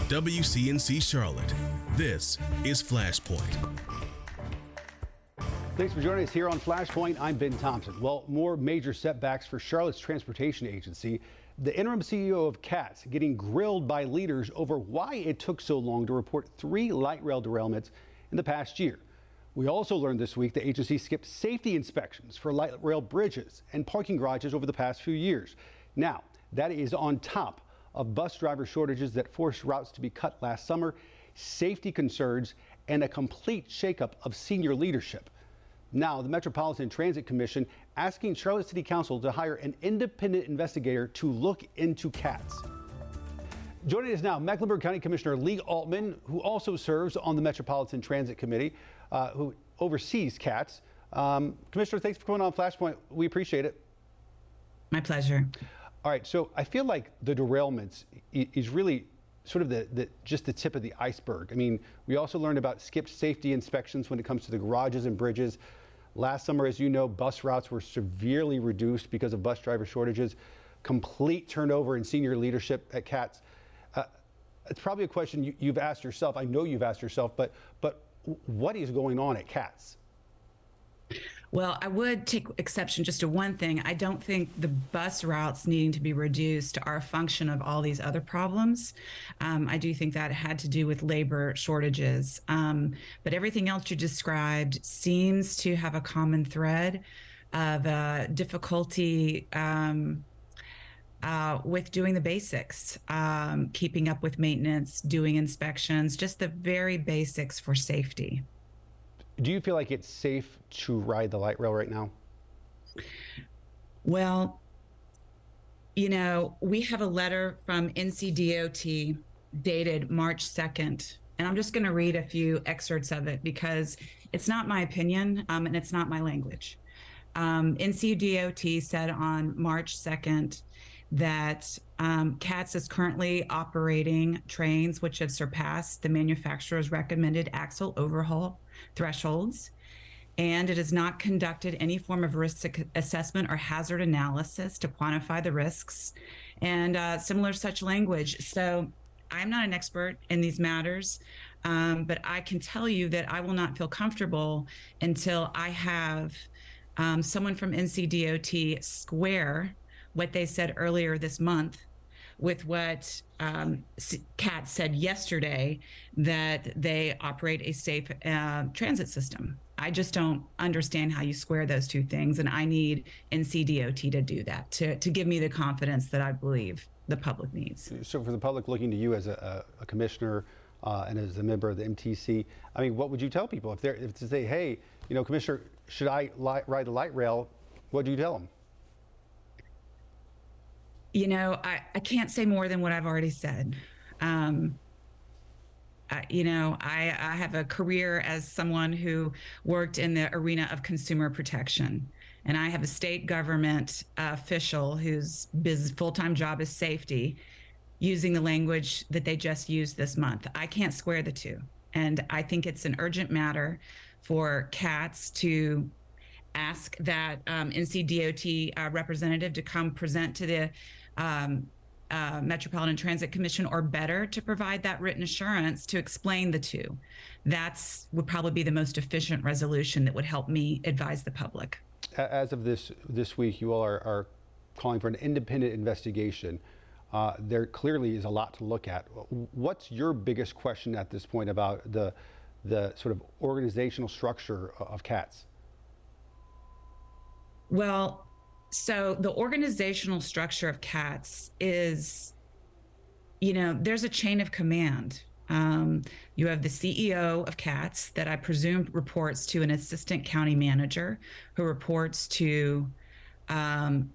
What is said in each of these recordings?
WCNC Charlotte. This is Flashpoint. Thanks for joining us here on Flashpoint. I'm Ben Thompson. Well, more major setbacks for Charlotte's transportation agency. The interim CEO of CATS getting grilled by leaders over why it took so long to report 3 light rail derailments in the past year. We also learned this week the agency skipped safety inspections for light rail bridges and parking garages over the past few years. Now, that is on top of bus driver shortages that forced routes to be cut last summer, safety concerns, and a complete shakeup of senior leadership. Now, the Metropolitan Transit Commission asking Charlotte City Council to hire an independent investigator to look into CATS. Joining us now, Mecklenburg County Commissioner Lee Altman, who also serves on the Metropolitan Transit Committee, who oversees CATS. Commissioner, thanks for coming on Flashpoint. We appreciate it. My pleasure. All right, so I feel like the derailments is really sort of just the tip of the iceberg. I mean, we also learned about skipped safety inspections when it comes to the garages and bridges. Last summer, as you know, bus routes were severely reduced because of bus driver shortages, complete turnover in senior leadership at CATS. It's probably a question you've asked yourself. I know you've asked yourself, but what is going on at CATS? Well, I would take exception just to one thing. I don't think the bus routes needing to be reduced are a function of all these other problems. I do think that had to do with labor shortages. But everything else you described seems to have a common thread of difficulty with doing the basics, keeping up with maintenance, doing inspections, just the very basics for safety. Do you feel like it's safe to ride the light rail right now? Well, you know, we have a letter from NCDOT dated March 2nd, and I'm just going to read a few excerpts of it because it's not my opinion and it's not my language. NCDOT said on March 2nd that CATS is currently operating trains which have surpassed the manufacturer's recommended axle overhaul thresholds, and it has not conducted any form of risk assessment or hazard analysis to quantify the risks, and similar such language. So I'm not an expert in these matters, but I can tell you that I will not feel comfortable until I have someone from NCDOT square what they said earlier this month with what CATS said yesterday, that they operate a safe transit system. I just don't understand how you square those two things, and I need NCDOT to do that, to give me the confidence that I believe the public needs. So for the public looking to you as a commissioner and as a member of the MTC, I mean, what would you tell people if to say, hey, you know, Commissioner, should I ride the light rail? What do you tell them? You know, I can't say more than what I've already said. You know, I have a career as someone who worked in the arena of consumer protection, and I have a state government official whose full-time job is safety, using the language that they just used this month. I can't square the two, and I think it's an urgent matter for CATS to ask that NCDOT representative to come present to the Metropolitan Transit Commission, or better, to provide that written assurance to explain the two. That's would probably be the most efficient resolution that would help me advise the public. As of this week, you all are calling for an independent investigation. There clearly is a lot to look at. What's your biggest question at this point about the sort of organizational structure of CATS? Well, so the organizational structure of CATS is, you know, there's a chain of command. You have the CEO of CATS that I presume reports to an assistant county manager who reports to the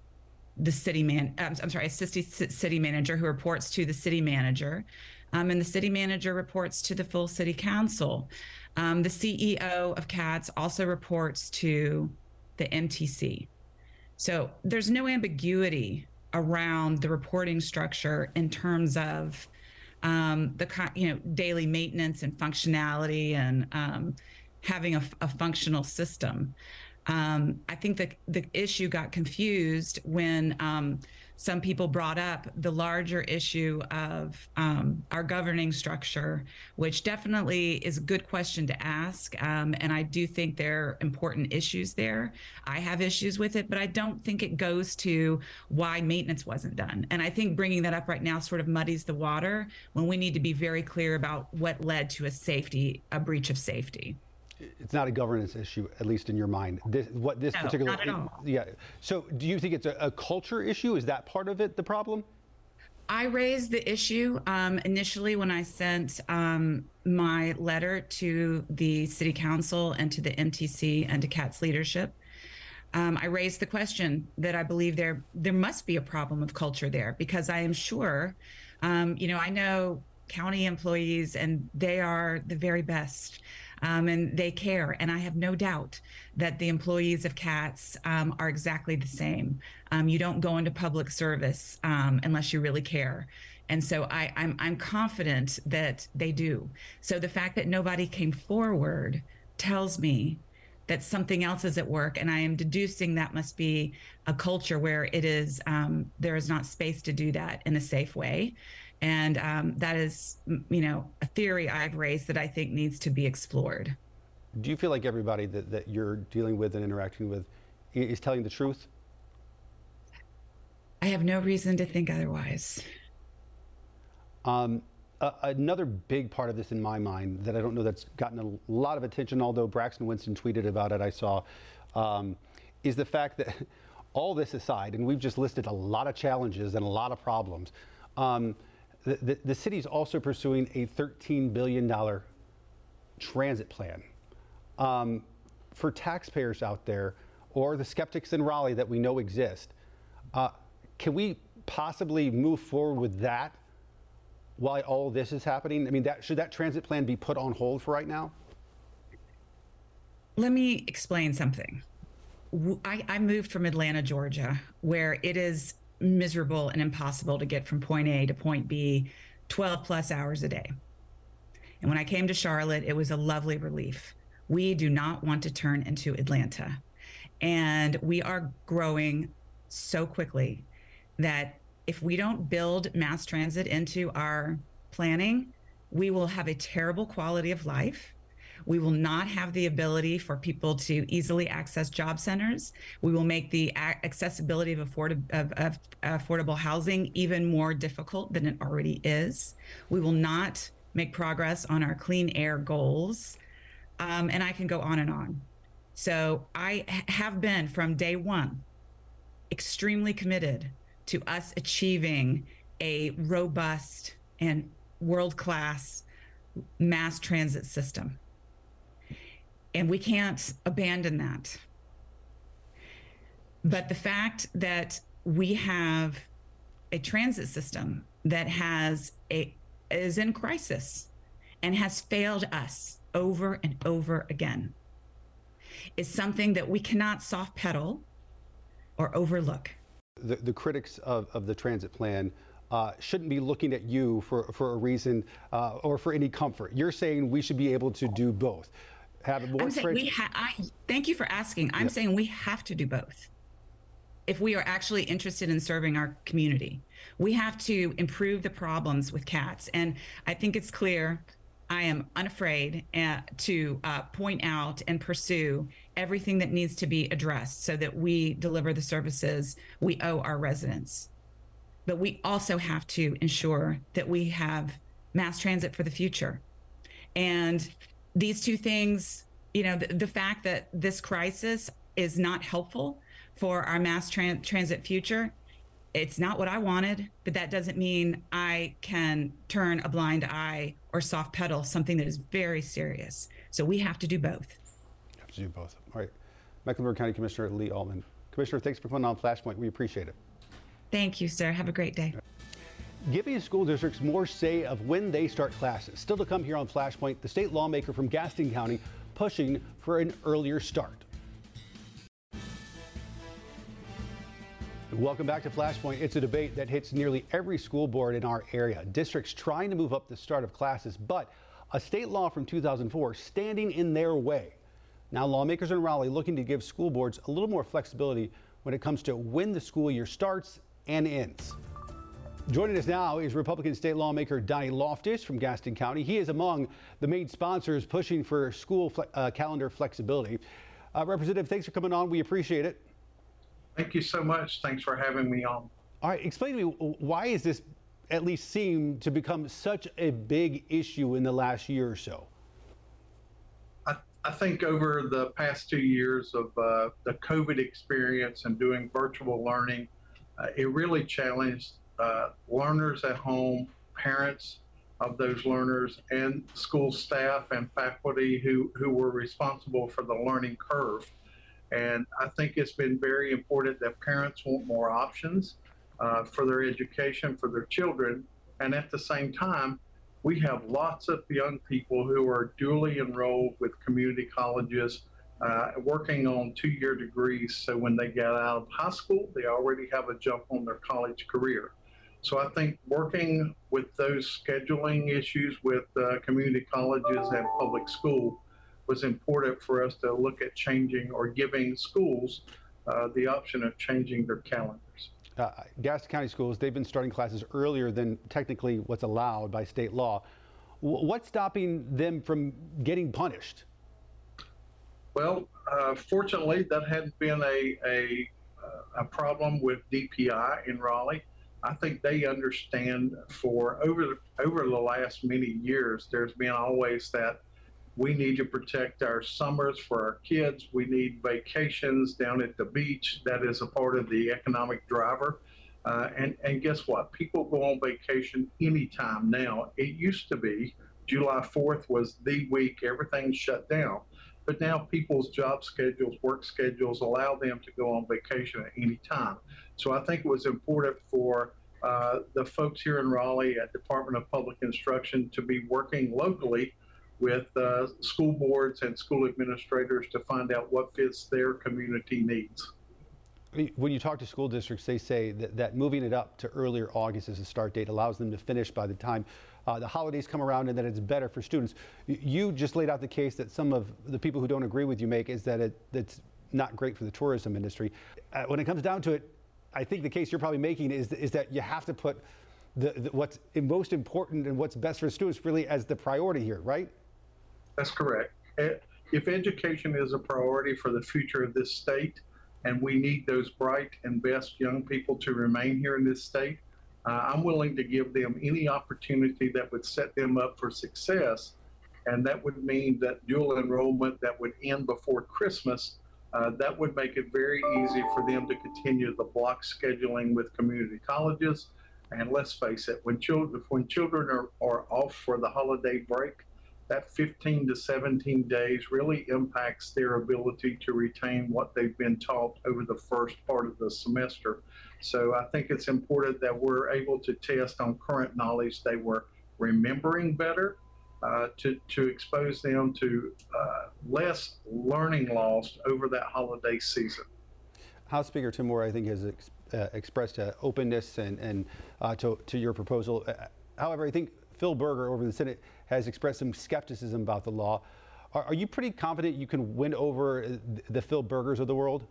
assistant city manager who reports to the city manager. And the city manager reports to the full city council. The CEO of CATS also reports to the MTC. So there's no ambiguity around the reporting structure in terms of daily maintenance and functionality and having a functional system. I think the issue got confused when some people brought up the larger issue of our governing structure, which definitely is a good question to ask. And I do think there are important issues there. I have issues with it, but I don't think it goes to why maintenance wasn't done. And I think bringing that up right now sort of muddies the water when we need to be very clear about what led to a breach of safety. It's not a governance issue, at least in your mind. No, not at all. Yeah. So do you think it's a culture issue? Is that part of it, the problem? I raised the issue initially when I sent my letter to the city council and to the MTC and to CATS leadership. I raised the question that I believe there must be a problem of culture there, because I am sure, I know county employees and they are the very best. And they care. And I have no doubt that the employees of CATS are exactly the same. You don't go into public service unless you really care. And so I'm confident that they do. So the fact that nobody came forward tells me that something else is at work. And I am deducing that must be a culture where there is not space to do that in a safe way. And that is, a theory I've raised that I think needs to be explored. Do you feel like everybody that you're dealing with and interacting with is telling the truth? I have no reason to think otherwise. Another big part of this in my mind that I don't know that's gotten a lot of attention, although Braxton Winston tweeted about it, I saw, is the fact that all this aside, and we've just listed a lot of challenges and a lot of problems, the city is also pursuing a $13 billion transit plan. For taxpayers out there, or the skeptics in Raleigh that we know exist, can we possibly move forward with that while all this is happening? I mean, should that transit plan be put on hold for right now? Let me explain something. I moved from Atlanta, Georgia, where it is miserable and impossible to get from point A to point B 12 plus hours a day. And when I came to Charlotte, it was a lovely relief. We do not want to turn into Atlanta. And we are growing so quickly that if we don't build mass transit into our planning, we will have a terrible quality of life. We will not have the ability for people to easily access job centers. We will make the accessibility of affordable housing even more difficult than it already is. We will not make progress on our clean air goals. And I can go on and on. So I have been from day one extremely committed to us achieving a robust and world-class mass transit system. And we can't abandon that. But the fact that we have a transit system that is in crisis and has failed us over and over again is something that we cannot soft pedal or overlook. The critics of the transit plan shouldn't be looking at you for a reason or for any comfort. You're saying we should be able to do both. Thank you for asking. I'm saying we have to do both. If we are actually interested in serving our community, we have to improve the problems with CATS. And I think it's clear I am unafraid to point out and pursue everything that needs to be addressed so that we deliver the services we owe our residents. But we also have to ensure that we have mass transit for the future. And these two things, the fact that this crisis is not helpful for our mass transit future, it's not what I wanted, but that doesn't mean I can turn a blind eye or soft pedal something that is very serious. So we have to do both. You have to do both. All right. Mecklenburg County Commissioner Lee Altman. Commissioner, thanks for coming on Flashpoint. We appreciate it. Thank you, sir. Have a great day. Giving school districts more say of when they start classes. Still to come here on Flashpoint, the state lawmaker from Gaston County pushing for an earlier start. Welcome back to Flashpoint. It's a debate that hits nearly every school board in our area. Districts trying to move up the start of classes, but a state law from 2004 standing in their way. Now lawmakers in Raleigh looking to give school boards a little more flexibility when it comes to when the school year starts and ends. Joining us now is Republican state lawmaker Donnie Loftus from Gaston County. He is among the main sponsors pushing for school calendar flexibility. Representative, thanks for coming on. We appreciate it. Thank you so much. Thanks for having me on. All right, explain to me, why is this at least seem to become such a big issue in the last year or so? I think over the past 2 years of the COVID experience and doing virtual learning, it really challenged learners at home, parents of those learners, and school staff and faculty who were responsible for the learning curve. And I think it's been very important that parents want more options for their education, for their children. And at the same time, we have lots of young people who are dually enrolled with community colleges, working on 2-year degrees. So when they get out of high school, they already have a jump on their college career. So I think working with those scheduling issues with community colleges and public school was important for us to look at changing or giving schools the option of changing their calendars. Gaston County schools, they've been starting classes earlier than technically what's allowed by state law. What's stopping them from getting punished? Well, fortunately, that hadn't been a problem with DPI in Raleigh. I think they understand over the last many years, there's been always that we need to protect our summers for our kids. We need vacations down at the beach. That is a part of the economic driver. And guess what? People go on vacation anytime now. It used to be July 4th was the week everything shut down. But now people's job schedules, work schedules allow them to go on vacation at any time. So I think it was important for the folks here in Raleigh at Department of Public Instruction to be working locally with school boards and school administrators to find out what fits their community needs. When you talk to school districts, they say that moving it up to earlier August as a start date allows them to finish by the time the holidays come around, and that it's better for students. You just laid out the case that some of the people who don't agree with you make, is that it's not great for the tourism industry. When it comes down to it, I think the case you're probably making is that you have to put what's most important and what's best for students really as the priority here, right? That's correct. If education is a priority for the future of this state, and we need those bright and best young people to remain here in this state, I'm willing to give them any opportunity that would set them up for success. And that would mean that dual enrollment that would end before Christmas, that would make it very easy for them to continue the block scheduling with community colleges. And let's face it, when children are off for the holiday break, that 15 to 17 days really impacts their ability to retain what they've been taught over the first part of the semester. So I think it's important that we're able to test on current knowledge they were remembering better, to expose them to less learning loss over that holiday season. House Speaker Tim Moore, I think, has expressed openness and to your proposal. However, I think Phil Berger over the Senate has expressed some skepticism about the law. Are you pretty confident you can win over the Phil Bergers of the world?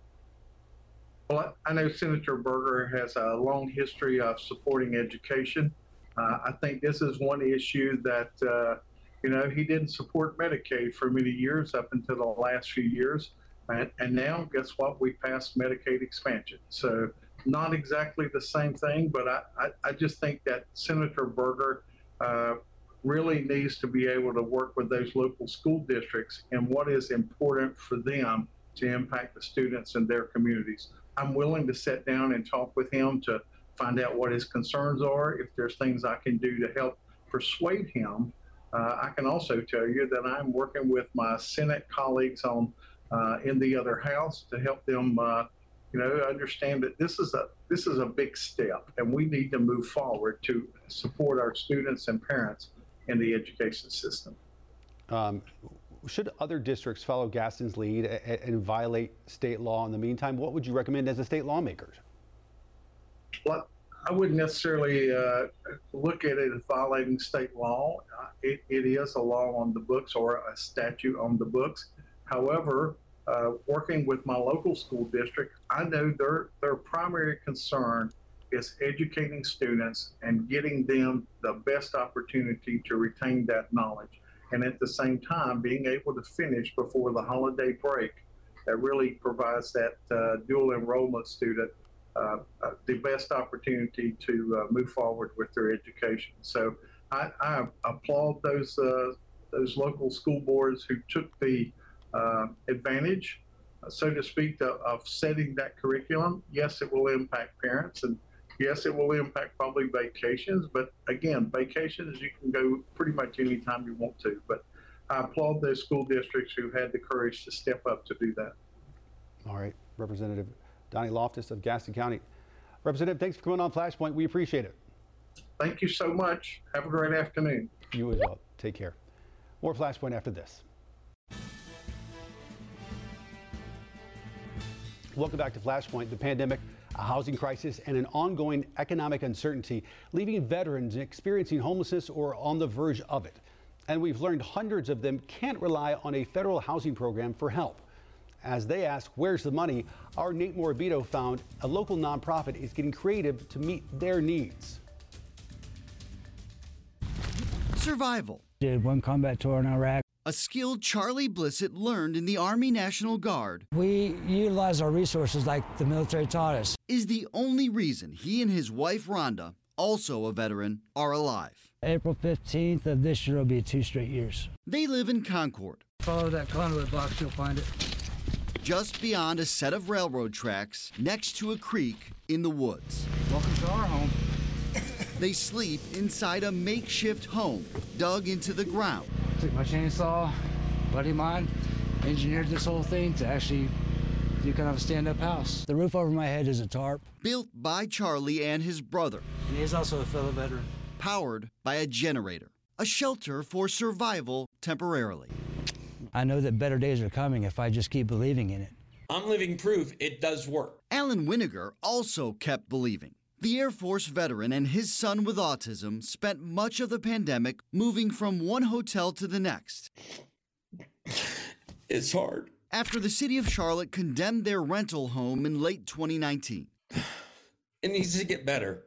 Well, I know Senator Berger has a long history of supporting education. I think this is one issue that, he didn't support Medicaid for many years up until the last few years. And now, guess what? We passed Medicaid expansion. So not exactly the same thing, but I just think that Senator Berger really needs to be able to work with those local school districts and what is important for them to impact the students in their communities. I'm willing to sit down and talk with him to find out what his concerns are. If there's things I can do to help persuade him, I can also tell you that I'm working with my Senate colleagues in the other house to help them understand that this is a big step, and we need to move forward to support our students and parents in the education system. Should other districts follow Gaston's lead and violate state law in the meantime? What would you recommend as a state lawmaker? Well, I wouldn't necessarily look at it as violating state law. It is a law on the books or a statute on the books. However, working with my local school district, I know their primary concern is educating students and getting them the best opportunity to retain that knowledge. And at the same time, being able to finish before the holiday break, that really provides that dual enrollment student the best opportunity to move forward with their education. So I applaud those local school boards who took the advantage, so to speak, of setting that curriculum. Yes, it will impact parents, and yes, it will impact probably vacations. But again, vacations, you can go pretty much anytime you want to. But I applaud those school districts who had the courage to step up to do that. All right, Representative Donnie Loftus of Gaston County. Representative, thanks for coming on Flashpoint. We appreciate it. Thank you so much. Have a great afternoon. You as well. Take care. More Flashpoint after this. Welcome back to Flashpoint. The pandemic, a housing crisis, and an ongoing economic uncertainty, leaving veterans experiencing homelessness or on the verge of it. And we've learned hundreds of them can't rely on a federal housing program for help. As they ask, where's the money? Our Nate Morabito found a local nonprofit is getting creative to meet their needs. Survival. Did one combat tour in Iraq. A skill Charlie Blissett learned in the Army National Guard. We utilize our resources like the military taught us. Is the only reason he and his wife Rhonda, also a veteran, are alive. April 15th of this year will be 2 straight years. They live in Concord. Follow that conduit box, you'll find it. Just beyond a set of railroad tracks, next to a creek in the woods. Welcome to our home. They sleep inside a makeshift home dug into the ground. Took my chainsaw, buddy of mine, engineered this whole thing to actually do kind of a stand-up house. The roof over my head is a tarp. Built by Charlie and his brother. And he's also a fellow veteran. Powered by a generator. A shelter for survival temporarily. I know that better days are coming if I just keep believing in it. I'm living proof it does work. Alan Winiger also kept believing. The Air Force veteran and his son with autism spent much of the pandemic moving from one hotel to the next. It's hard. After the city of Charlotte condemned their rental home in late 2019. It needs to get better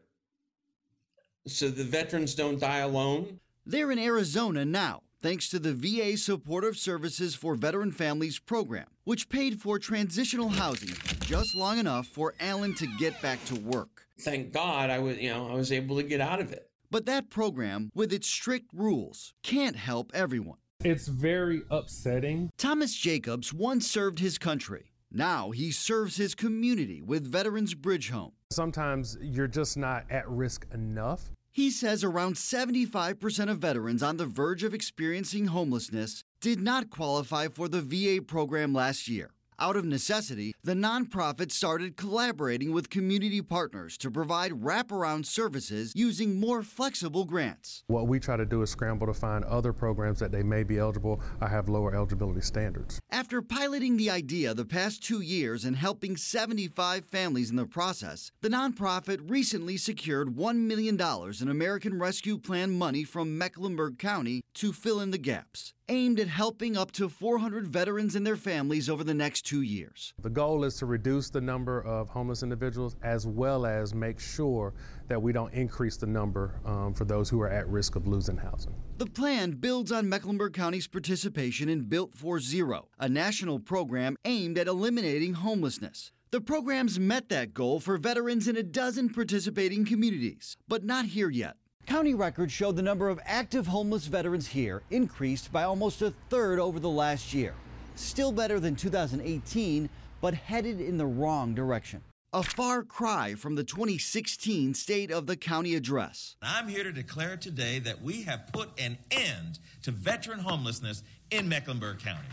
so the veterans don't die alone. They're in Arizona now, thanks to the VA Supportive Services for Veteran Families program, which paid for transitional housing just long enough for Alan to get back to work. Thank God I was able to get out of it. But that program, with its strict rules, can't help everyone. It's very upsetting. Thomas Jacobs once served his country. Now he serves his community with Veterans Bridge Home. Sometimes you're just not at risk enough. He says around 75% of veterans on the verge of experiencing homelessness did not qualify for the VA program last year. Out of necessity, the nonprofit started collaborating with community partners to provide wraparound services using more flexible grants. What we try to do is scramble to find other programs that they may be eligible or have lower eligibility standards. After piloting the idea the past 2 years and helping 75 families in the process, the nonprofit recently secured $1 million in American Rescue Plan money from Mecklenburg County to fill in the gaps, aimed at helping up to 400 veterans and their families over the next 2 years. The goal is to reduce the number of homeless individuals as well as make sure that we don't increase the number for those who are at risk of losing housing. The plan builds on Mecklenburg County's participation in Built for Zero, a national program aimed at eliminating homelessness. The program's met that goal for veterans in a dozen participating communities, but not here yet. County records showed the number of active homeless veterans here increased by almost a third over the last year. Still better than 2018, but headed in the wrong direction. A far cry from the 2016 State of the County Address. I'm here to declare today that we have put an end to veteran homelessness in Mecklenburg County.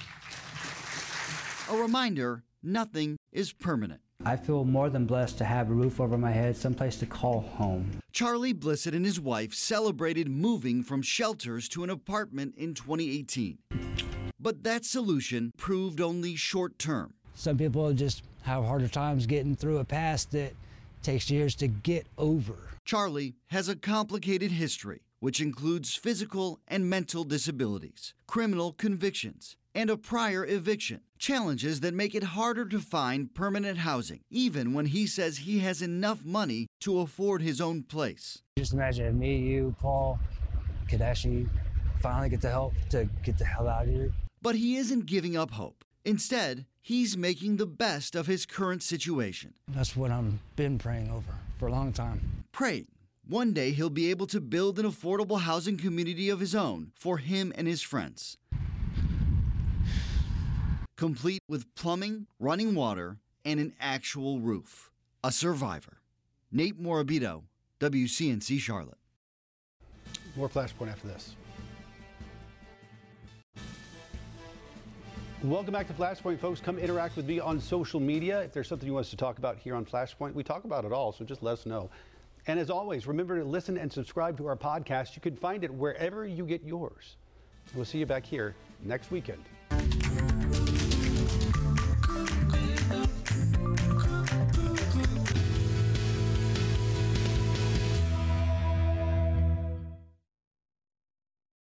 A reminder, nothing is permanent. I feel more than blessed to have a roof over my head, someplace to call home. Charlie Blissett and his wife celebrated moving from shelters to an apartment in 2018. But that solution proved only short-term. Some people just have harder times getting through a past that takes years to get over. Charlie has a complicated history, which includes physical and mental disabilities, criminal convictions, and a prior eviction. Challenges that make it harder to find permanent housing, even when he says he has enough money to afford his own place. Just imagine if me, you, Paul could actually finally get the help to get the hell out of here. But he isn't giving up hope. Instead, he's making the best of his current situation. That's what I've been praying over for a long time. Praying one day he'll be able to build an affordable housing community of his own for him and his friends. Complete with plumbing, running water, and an actual roof. A survivor. Nate Morabito, WCNC Charlotte. More Flashpoint after this. Welcome back to Flashpoint, folks. Come interact with me on social media. If there's something you want us to talk about here on Flashpoint, we talk about it all, so just let us know. And as always, remember to listen and subscribe to our podcast. You can find it wherever you get yours. We'll see you back here next weekend.